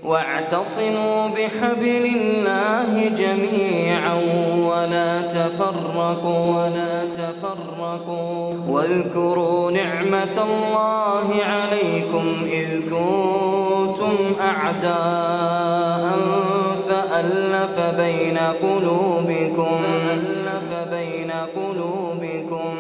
واعتصموا بحبل الله جميعا ولا تفرقوا واذكروا نعمة الله عليكم إذ كنتم أعداء فألف بين قلوبكم.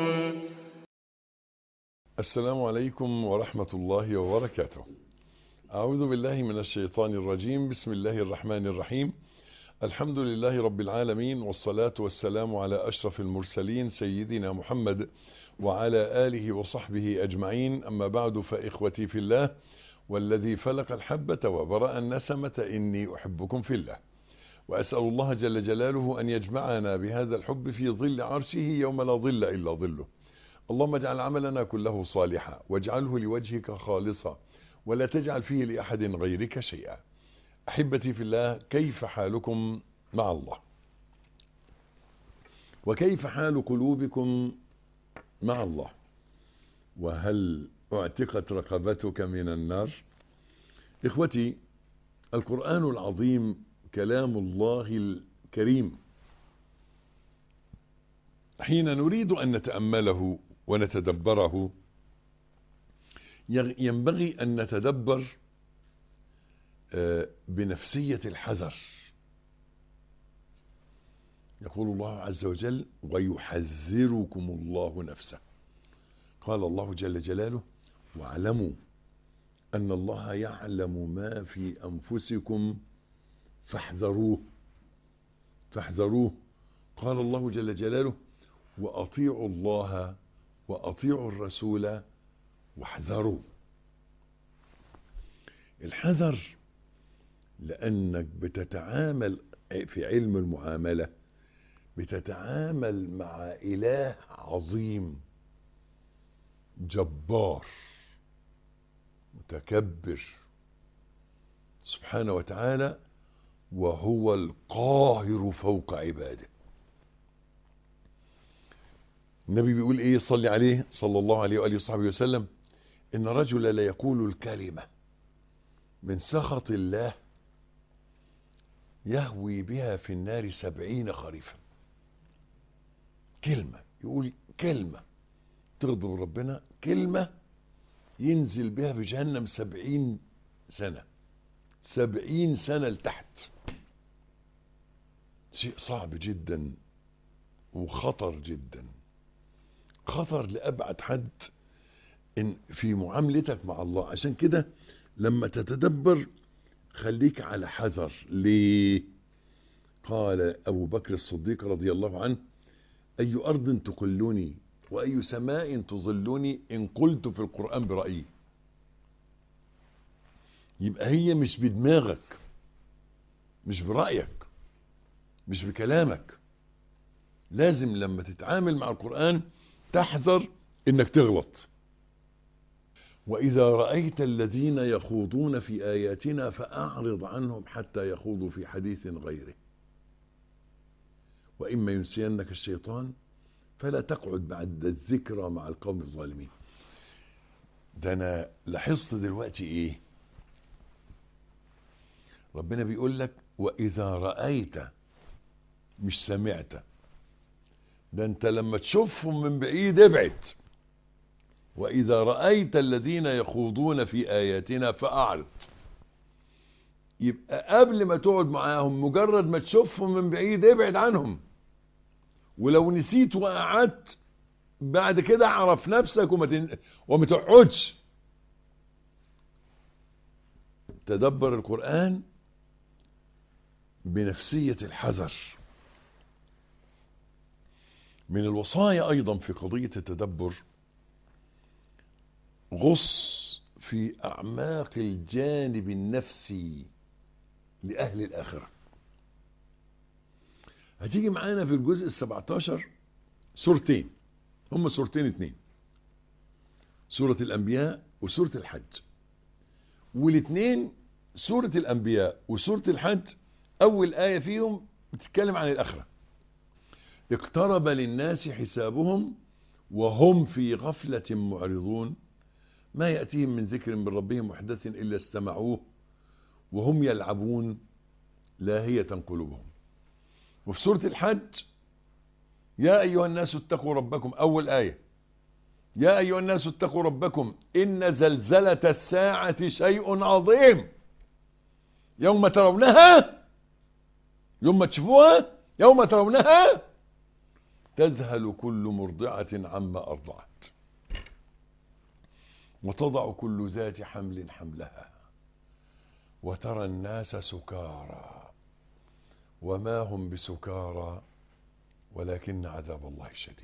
السلام عليكم ورحمة الله وبركاته. أعوذ بالله من الشيطان الرجيم. بسم الله الرحمن الرحيم. الحمد لله رب العالمين، والصلاة والسلام على أشرف المرسلين سيدنا محمد وعلى آله وصحبه أجمعين. أما بعد، فإخوتي في الله والذي فلق الحبة وبرأ النسمة إني أحبكم في الله، وأسأل الله جل جلاله أن يجمعنا بهذا الحب في ظل عرشه يوم لا ظل إلا ظله. اللهم اجعل عملنا كله صالحا واجعله لوجهك خالصا ولا تجعل فيه لأحد غيرك شيئا. أحبتي في الله، كيف حالكم مع الله؟ وكيف حال قلوبكم مع الله؟ وهل اعتقت رقبتك من النار؟ إخوتي، القرآن العظيم كلام الله الكريم. حين نريد أن نتأمله ونتدبره ينبغي أن نتدبر بنفسية الحذر. يقول الله عز وجل: ويحذركم الله نفسه. قال الله جل جلاله: واعلموا أن الله يعلم ما في أنفسكم فاحذروه. قال الله جل جلاله: وأطيعوا الله وأطيعوا الرسول واحذروا. الحذر لأنك بتتعامل في علم المعاملة، بتتعامل مع إله عظيم جبار متكبر سبحانه وتعالى، وهو القاهر فوق عباده. النبي بيقول ايه؟ صلي عليه صلى الله عليه وآله وصحبه وسلم: إن رجل لا يقول الكلمة من سخط الله يهوي بها في النار 70 خريفا. كلمة، يقول كلمة تغضب ربنا، كلمة ينزل بها في جهنم 70 سنة، 70 سنة لتحت. شيء صعب جدا وخطر جدا، خطر لأبعد حد إن في معاملتك مع الله. عشان كده لما تتدبر خليك على حذر. ليه؟ قال أبو بكر الصديق رضي الله عنه: أي أرض تقلني وأي سماء تظلني إن قلت في القرآن برأيي. يبقى هي مش بدماغك، مش برأيك، مش بكلامك. لازم لما تتعامل مع القرآن تحذر إنك تغلط. وإذا رأيت الذين يخوضون في آياتنا فأعرض عنهم حتى يخوضوا في حديث غيره، وإما ينسينك الشيطان فلا تقعد بعد الذكرى مع القوم الظالمين. ده أنا لاحظت دلوقتي إيه؟ ربنا بيقول لك: وإذا رأيت، مش سمعت. ده أنت لما تشوفهم من بعيد ابعد. وإذا رأيت الذين يخوضون في آياتنا فأعرض. يبقى قبل ما تقعد معاهم، مجرد ما تشوفهم من بعيد ابعد عنهم. ولو نسيت وقعدت بعد كده اعرف نفسك وما تقعدش. تدبر القرآن بنفسية الحذر. من الوصايا أيضا في قضية التدبر: غص في أعماق الجانب النفسي لأهل الآخرة. هتيجي معانا في الجزء 17 سورتين، هم سورتين اتنين، سورة الأنبياء وسورة الحج. والاتنين سورة الأنبياء وسورة الحج أول آية فيهم بتتكلم عن الآخرة. اقترب للناس حسابهم وهم في غفلة معرضون ما يأتيهم من ذكر من ربهم محدث إلا استمعوه وهم يلعبون لاهية قلوبهم. وفي سورة الحج يا أيها الناس اتقوا ربكم، أول آية، يا أيها الناس اتقوا ربكم إن زلزلة الساعة شيء عظيم يوم ترونها، يوم تشوفوها، يوم ترونها تذهل كل مرضعة عما أرضعت وتضع كل ذات حمل حملها وترى الناس سكارى وما هم بسكارى ولكن عذاب الله شديد.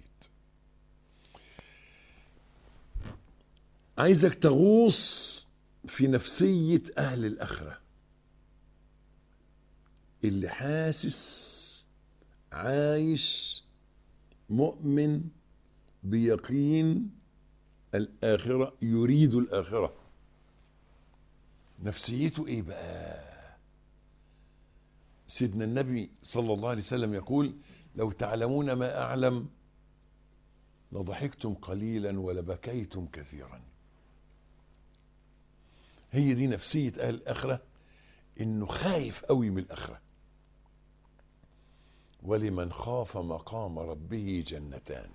عايزك تغوص في نفسية أهل الآخرة اللي حاسس عايش مؤمن بيقين الآخرة، يريد الآخرة. نفسيته ايه بقى؟ سيدنا النبي صلى الله عليه وسلم يقول لو تعلمون ما أعلم لضحكتم قليلا ولبكيتم كثيرا. هي دي نفسية أهل الآخرة، إنه خايف قوي من الآخرة. ولمن خاف مقام ربه جنتان.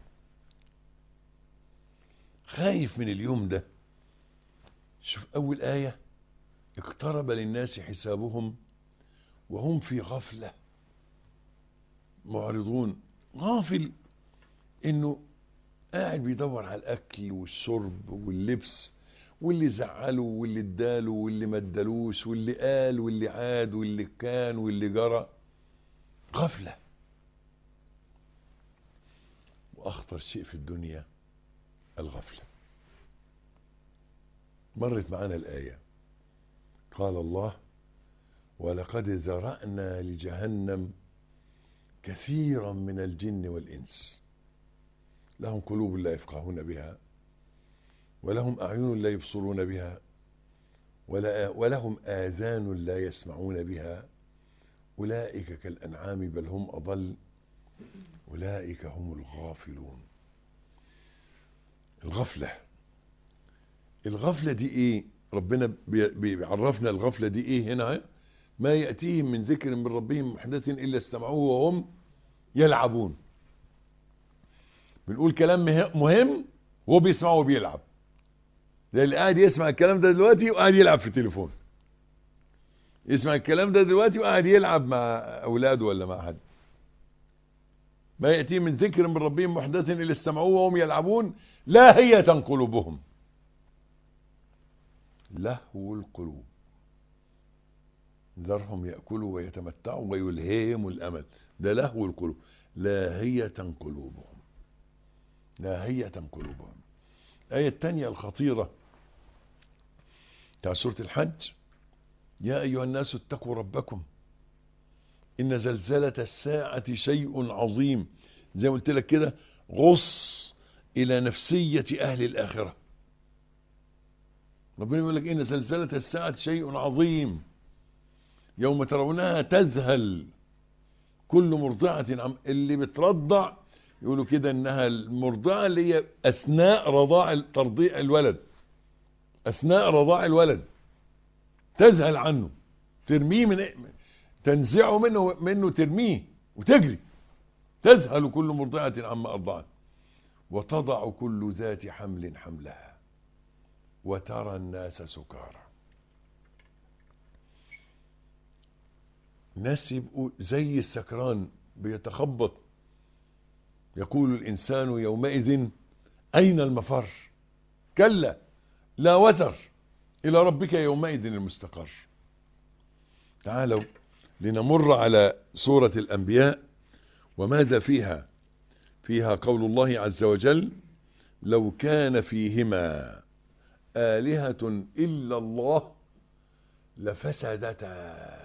خايف من اليوم ده. شوف أول آية، اقترب للناس حسابهم وهم في غفلة معرضون. غافل إنه قاعد بيدور على الأكل والشرب واللبس، واللي زعله واللي اداله واللي ما ادالوش واللي قال واللي عاد واللي كان واللي جرى. غفلة. وأخطر شيء في الدنيا الغفلة. مرت معنا الآية، قال الله ولقد ذرأنا لجهنم كثيرا من الجن والإنس لهم قلوب لا يفقهون بها ولهم أعين لا يبصرون بها ولهم آذان لا يسمعون بها أولئك كالأنعام بل هم أضل أولئك هم الغافلون. الغفلة دي ايه؟ ربنا بيعرفنا الغفلة دي ايه هنا. ما يأتيهم من ذكر من ربهم محدث إلا استمعوه وهم يلعبون. بنقول كلام مهم وهو بيسمعه وبيلعب، زي اللي قاعد يسمع الكلام ده دلوقتي وقاعد يلعب في التليفون. يسمع الكلام ده دلوقتي وقاعد يلعب مع أولاده ولا مع حد. ما يأتيهم من ذكر من ربهم محدث إلا استمعوه وهم يلعبون لاهية قلوبهم. لهو القلوب. ذرهم يأكلوا ويتمتعوا ويلهيهم الأمل. ده لهو القلوب. لاهية قلوبهم. لاهية قلوبهم. الآية الثانية الخطيرة بتاع سورة الحج، يا أيها الناس اتقوا ربكم إن زلزلة الساعة شيء عظيم. زي ما قلت لك كده، غص إلى نفسية أهل الآخرة. ربنا يقول لك إن زلزلة الساعة شيء عظيم يوم ترونها تذهل كل مرضعة اللي بترضع يقولوا كده إنها المرضعة اللي هي أثناء ترضيع الولد، أثناء رضاع الولد تذهل عنه، ترميه تنزعه منه ترميه وتجري. تذهل كل مرضعة عما أرضعت وتضع كل ذات حمل حملها وترى الناس سكارى. الناس يبقوا زي السكران بيتخبط. يقول الإنسان يومئذ أين المفر كلا لا وزر إلى ربك يومئذ المستقر. تعالوا لنمر على سورة الأنبياء وماذا فيها. فيها قول الله عز وجل لو كان فيهما آلهة إلا الله لفسدتا.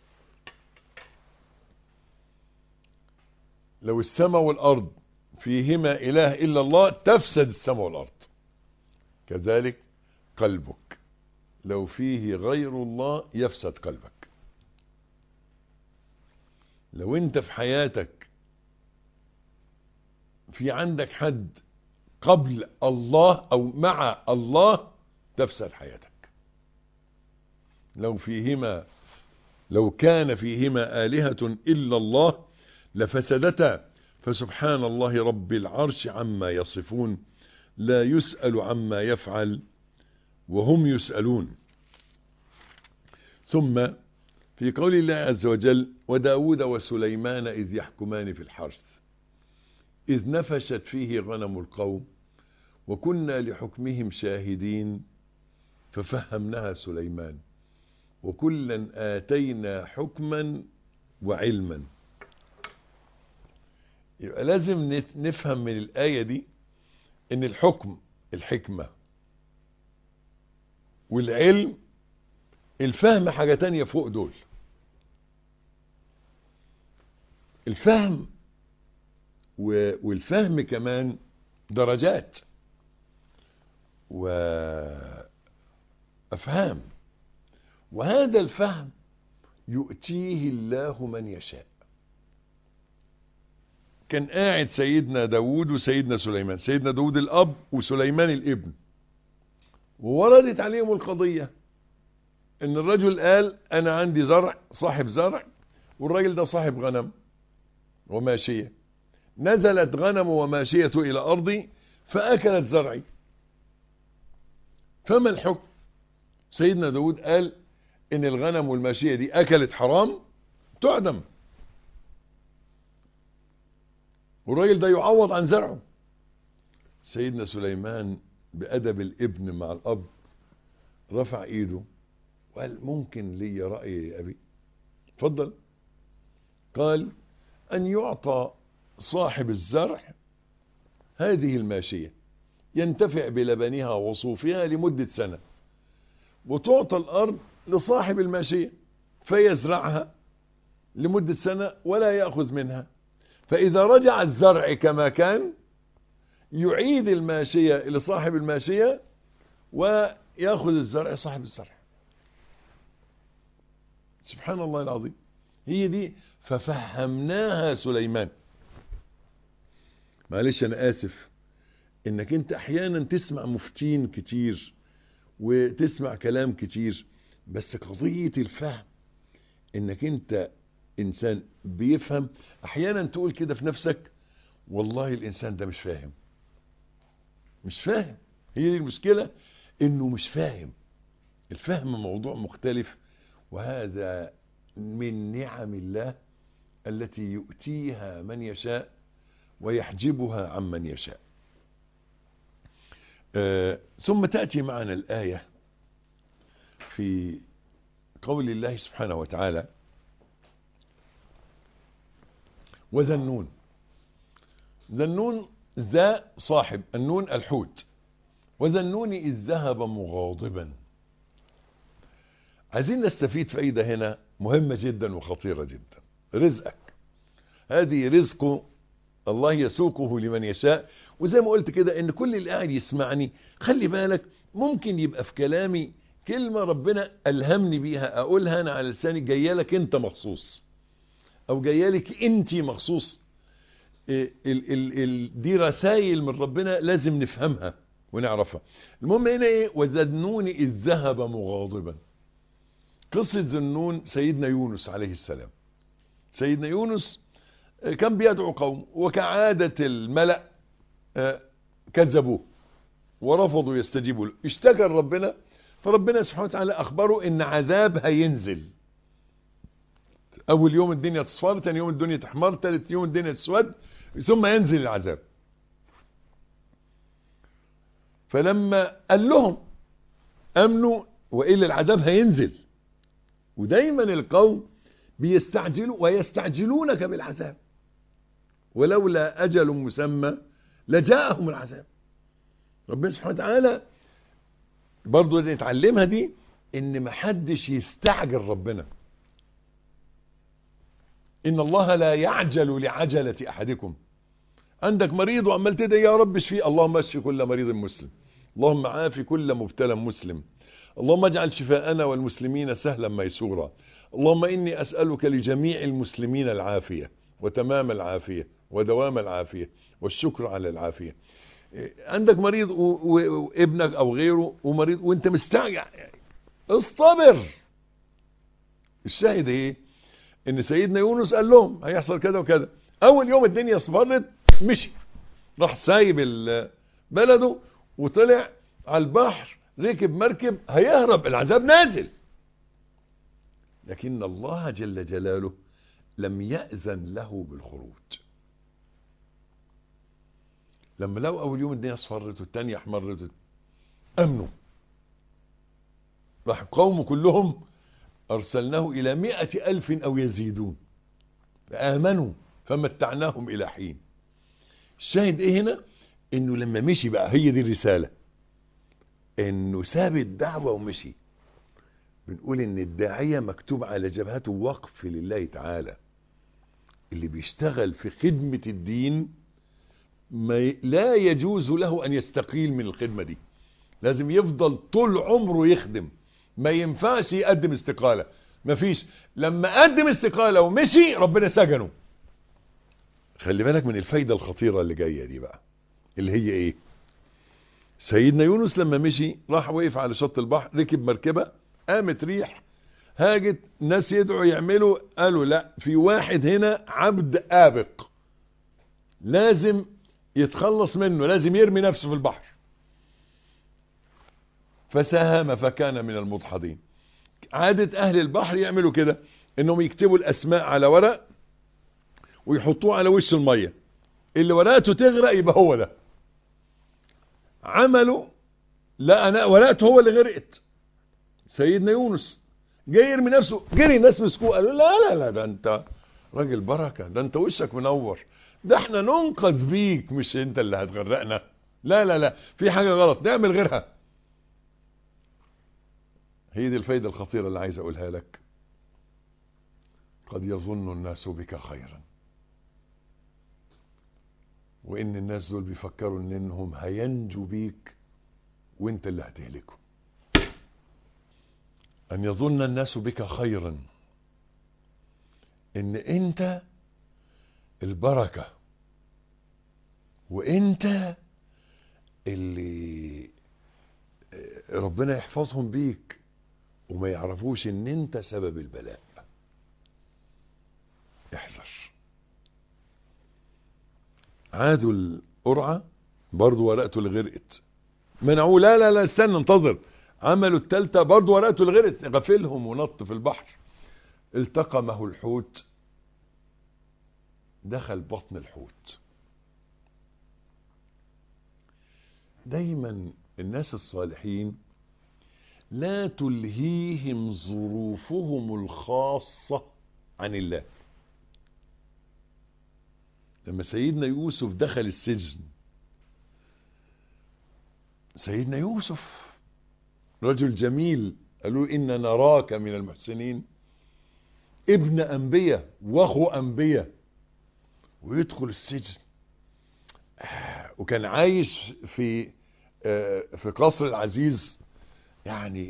لو السماء والأرض فيهما إله إلا الله تفسد السماء والأرض. كذلك قلبك لو فيه غير الله يفسد قلبك. لو انت في حياتك في عندك حد قبل الله او مع الله تفسد حياتك. لو فيهما لو كان فيهما آلهة إلا الله لفسدتا فسبحان الله رب العرش عما يصفون لا يسأل عما يفعل وهم يسألون. ثم في قول الله عز وجل وداود وسليمان إذ يحكمان في الحرث إذ نفشت فيه غنم القوم وكنا لحكمهم شاهدين ففهمناها سليمان وكلا آتينا حكما وعلما. يبقى لازم نفهم من الآية دي ان الحكم الحكمة والعلم الفهم حاجة تانية فوق دول. الفهم والفهم كمان درجات وأفهام، وهذا الفهم يؤتيه الله من يشاء. كان قاعد سيدنا داود وسيدنا سليمان، سيدنا داود الأب وسليمان الابن، ووردت عليهم القضية ان الرجل قال انا عندي زرع، صاحب زرع، والراجل ده صاحب غنم وماشية، نزلت غنم وماشية الى ارضي فاكلت زرعي، فما الحكم؟ سيدنا داود قال ان الغنم والماشية دي اكلت حرام تعدم، والراجل ده يعوض عن زرعه. سيدنا سليمان بأدب الابن مع الأب رفع ايده وقال ممكن لي رأي يا أبي؟ اتفضل. قال أن يعطى صاحب الزرع هذه الماشية ينتفع بلبنها وصوفها لمدة سنة، وتعطى الأرض لصاحب الماشية فيزرعها لمدة سنة ولا يأخذ منها، فإذا رجع الزرع كما كان يعيد الماشية لصاحب الماشية ويأخذ الزرع صاحب الزرع. سبحان الله العظيم. هي دي ففهمناها سليمان. معلش انا اسف انك انت احيانا تسمع مفتين كتير وتسمع كلام كتير، بس قضية الفهم انك انت انسان بيفهم. احيانا تقول كده في نفسك والله الانسان ده مش فاهم، مش فاهم. هي دي المشكلة، انه مش فاهم. الفهم موضوع مختلف، وهذا من نعم الله التي يؤتيها من يشاء ويحجبها عمن يشاء. ثم تأتي معنا الآية في قول الله سبحانه وتعالى وذا النون. ذا النون ذا صاحب النون الحوت، وذا النون إذ ذهب مغاضبا. عايزين نستفيد فايدة هنا مهمة جدا وخطيرة جدا. رزقك هذه رزق الله يسوقه لمن يشاء. وزي ما قلت كده ان كل اللي قاعد يسمعني خلي بالك ممكن يبقى في كلامي كلمة ربنا ألهمني بيها اقولها انا على لساني جايه لك انت مخصوص او جايه لك انت مخصوص. دي رسائل من ربنا لازم نفهمها ونعرفها. المهم هنا ايه؟ وذا النون إذ ذهب مغاضبا. قصة ذو النون سيدنا يونس عليه السلام. سيدنا يونس كان بيدعو قوم، وكعادة الملأ كذبوه ورفضوا يستجيبوا له. اشتكى ربنا، فربنا سبحانه وتعالى أخبره إن عذاب هينزل. أول يوم الدنيا تصفر، ثاني يوم الدنيا تحمر، ثالث يوم الدنيا تسود، ثم ينزل العذاب. فلما قال لهم أمنوا وإلا العذاب هينزل. ودايما القوم بيستعجلوا ويستعجلونك بالعذاب، ولولا أجل مسمى لجاءهم العذاب. ربنا سبحانه وتعالى برضو نتعلمها دي، ان محدش يستعجل ربنا. ان الله لا يعجل لعجلة احدكم. عندك مريض وعمال تدعي يا رب اشفيه، اللهم اشف كل مريض مسلم، اللهم عافي كل مبتلى مسلم، اللهم اجعل شفاءنا والمسلمين سهلا ميسورا، اللهم إني أسألك لجميع المسلمين العافية وتمام العافية ودوام العافية والشكر على العافية. عندك مريض وابنك أو غيره ومريض وانت مستعجل، اصطبر الشاهد ايه؟ ان سيدنا يونس قال لهم هيحصل كذا وكذا. اول يوم الدنيا اصفرت مشي، راح سايب بلده وطلع على البحر، ركب مركب هيهرب، العذاب نازل. لكن الله جل جلاله لم يأذن له بالخروج. لما لو اول يوم الدنيا اصفرت والتانية احمرت امنوا، راح قومه كلهم ارسلناه الى 100,000 او يزيدون فآمنوا فمتعناهم الى حين. الشاهد ايه هنا؟ انه لما مشي بقى، هي دي الرسالة، انه ساب الدعوة ومشي. بنقول ان الداعية مكتوب على جبهته وقف لله تعالى. اللي بيشتغل في خدمة الدين لا يجوز له ان يستقيل من الخدمة دي، لازم يفضل طول عمره يخدم، ما ينفعش يقدم استقالة. مفيش، لما قدم استقالة ومشي ربنا سجنه. خلي بالك من الفايدة الخطيرة اللي جاية دي بقى، اللي هي ايه؟ سيدنا يونس لما مشي راح وقف على شط البحر، ركب مركبة، قامت ريح هاجت، ناس يدعوا يعملوا، قالوا لا، في واحد هنا عبد آبق لازم يتخلص منه، لازم يرمي نفسه في البحر. فساهم فكان من المدحضين. عادة اهل البحر يعملوا كده، انهم يكتبوا الاسماء على ورق ويحطوه على وش المية، اللي ورقته تغرق يبقى هو ده. عملوا، لا، انا ورقته هو اللي غرقت. سيدنا يونس جاي يرمي نفسه، جري الناس مسكوه قالوا لا لا لا، ده انت راجل بركة، ده انت وشك منور، ده احنا ننقذ بيك، مش انت اللي هتغرقنا. لا لا لا، في حاجة غلط، نعمل غيرها. هي دي الفايدة الخطيرة اللي عايز اقولها لك. قد يظن الناس بك خيرا، وان الناس دول بيفكروا انهم هينجوا بيك وانت اللي هتهلكهم. ان يظن الناس بك خيرا، ان انت البركة، وانت اللي ربنا يحفظهم بيك، وما يعرفوش ان انت سبب البلاء. احذر. عادوا القرعة برضو ورقته اللي غرقت، منعوه، لا لا لا استنى انتظر. عملوا التالتة برضو ورقته اللي غرقت، غفلهم ونط في البحر. التقمه الحوت، دخل بطن الحوت. دايما الناس الصالحين لا تلهيهم ظروفهم الخاصة عن الله. لما سيدنا يوسف دخل السجن، سيدنا يوسف رجل جميل، قالوا إن نراك من المحسنين، ابن أنبياء واخو أنبياء، ويدخل السجن. وكان عايش في قصر العزيز، يعني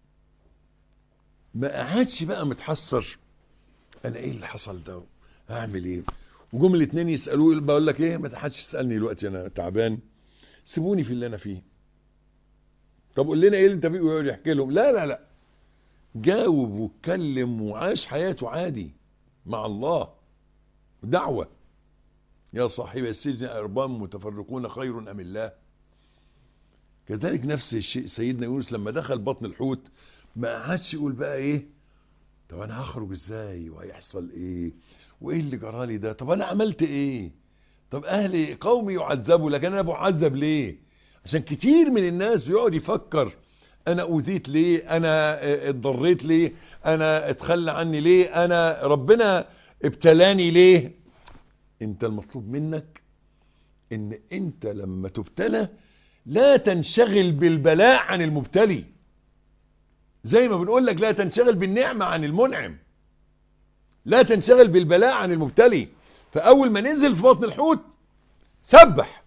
ما قعدش بقى متحسر انا ايه اللي حصل ده، هعمل ايه. وجم الاثنين يسالوه، بقول لك ايه، ما حدش يسالني دلوقتي، انا تعبان، سيبوني في اللي انا فيه. طب قول لنا ايه اللي انت فيه، ويقعد يحكي لهم. لا لا لا، جاوب واتكلم وعاش حياته عادي مع الله. دعوة. يا صاحب السجن أرباب متفرقون خير أم الله. كذلك نفس الشيء سيدنا يونس لما دخل بطن الحوت، ما قعدش يقول بقى ايه، طب انا هخرج ازاي، وهيحصل ايه، وايه اللي جرالي ده، طب انا عملت ايه، طب اهلي قومي يعذبوا لكن انا بعذب ليه. عشان كتير من الناس بيقعد يفكر انا اوذيت ليه، انا اتضريت ليه، انا اتخلى عني ليه، انا ربنا ابتلاني ليه. انت المطلوب منك ان انت لما تبتلى لا تنشغل بالبلاء عن المبتلي، زي ما بنقول لك لا تنشغل بالنعمة عن المنعم، لا تنشغل بالبلاء عن المبتلي. فاول ما نزل في بطن الحوت سبح.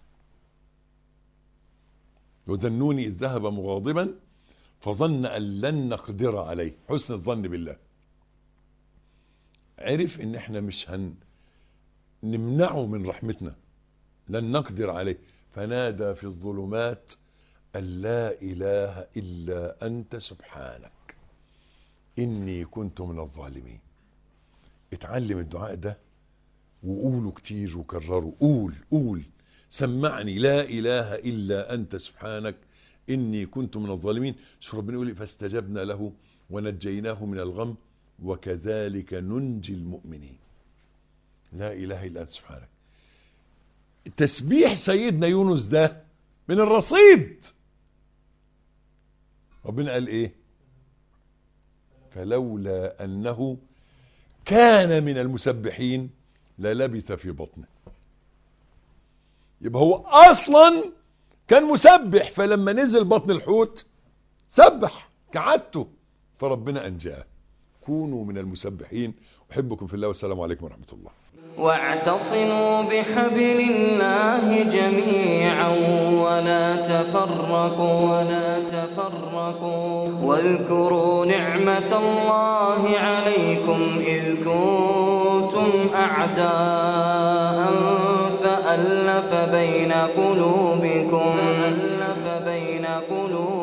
وذنوني إذ ذهب مغاضبا فظن أن لن نقدر عليه، حسن الظن بالله. عرف ان احنا مش نمنعه من رحمتنا، لن نقدر عليه، فنادى في الظلمات أن لا إله إلا أنت سبحانك إني كنت من الظالمين. اتعلم الدعاء ده وقوله كتير وكرره. قول سمعني لا إله إلا أنت سبحانك إني كنت من الظالمين. شوف ربنا يقول فاستجبنا له ونجيناه من الغم وكذلك ننجي المؤمنين. لا إله إلا أنت سبحانك. تسبيح سيدنا يونس ده من الرصيد. ربنا قال إيه؟ فلولا أنه كان من المسبحين للبث في بطنه. يبقى هو أصلا كان مسبح، فلما نزل بطن الحوت سبح كعادته فربنا أنجاه. كونوا من المسبحين. أحبكم في الله والسلام عليكم ورحمة الله. واعتصموا بحبل الله جميعا ولا تفرقوا واذكروا نعمة الله عليكم إذ كنتم أعداء فألف بين قلوبكم